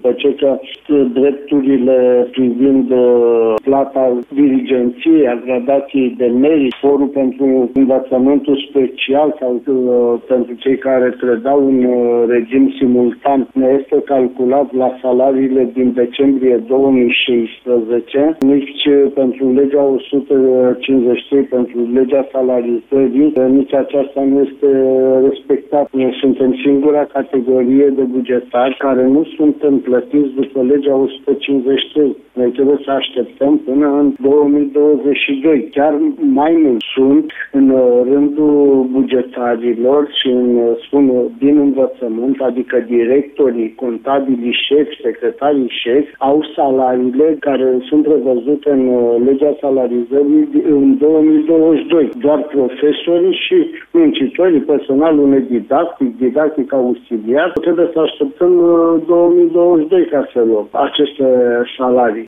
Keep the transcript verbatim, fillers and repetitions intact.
după ce că drepturile privind plata dirigenției, a gradației de merit, sporul pentru învățământul special sau pentru cei care predau în regim simultan, ne este calculat la salariile din decembrie două mii șaisprezece, nici pentru legea o sută cincizeci și trei, pentru legea salarizării, nici aceasta nu este respectată. Noi suntem singura categorie de bugetari care nu suntem plătiți după legea o sută cincizeci și trei. Noi trebuie să așteptăm până în două mii douăzeci și doi. Chiar mai mult sunt în rândul bugetarilor și în, spun, din învățământ, adică directorii, contabilii șefi, secretarii șefi, au salariile care sunt prevăzute în legea salarizării în două mii douăzeci și doi. Doar profesorii și muncitorii, personalul nedidactic, didactic auxiliar, trebuie să așteptăm două mii douăzeci și doi ca să luăm aceste salarii.